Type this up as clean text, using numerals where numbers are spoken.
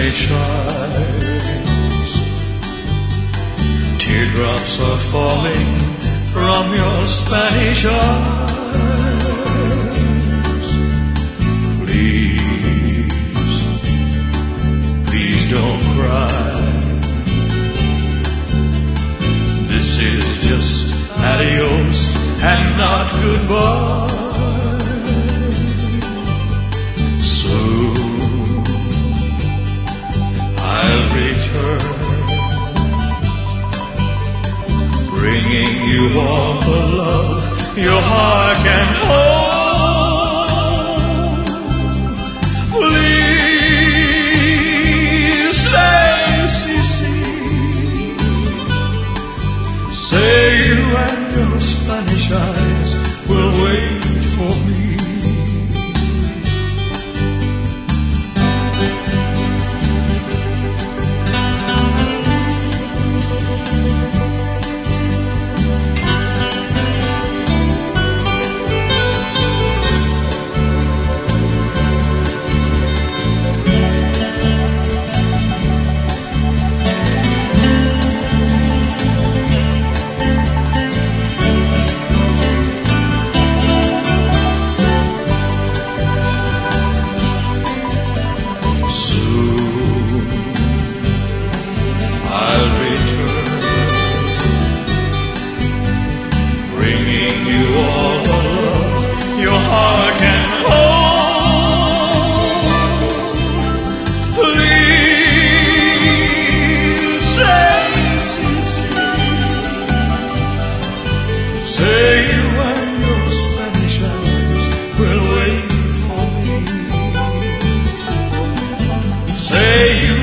Spanish eyes. Teardrops are falling from your Spanish eyes. Please, please don't cry. This is just adios and not goodbye. Soon I'll return, bringing you all the love your heart can hold. Please say, say you and your Spanish eyes will wait for me. I'll return, bringing you all the love your heart can hold. Please say, say you and your Spanish eyes will wait for me. Say you